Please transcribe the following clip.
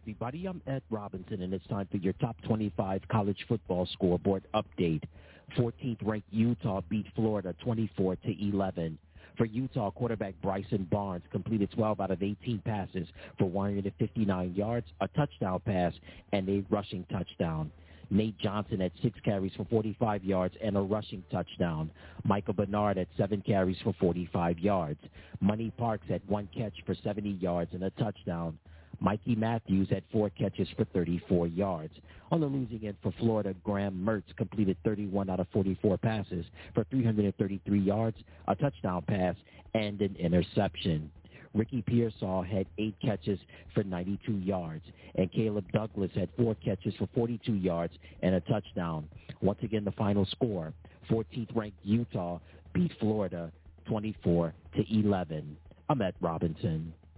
everybody. I'm Ed Robinson, and it's time for your top 25 college football scoreboard update. 14th ranked Utah beat Florida 24-11. For Utah, quarterback Bryson Barnes completed 12 out of 18 passes for 159 yards, a touchdown pass, and a rushing touchdown. Nate Johnson had 6 carries for 45 yards and a rushing touchdown. Michael Bernard had 7 carries for 45 yards. Money Parks had 1 catch for 70 yards and a touchdown. Mikey Matthews had 4 catches for 34 yards. On the losing end for Florida, Graham Mertz completed 31 out of 44 passes for 333 yards, a touchdown pass, and an interception. Ricky Pearsall had 8 catches for 92 yards, and Caleb Douglas had 4 catches for 42 yards and a touchdown. Once again, the final score, 14th ranked Utah beat Florida 24-11. I'm Ed Robinson.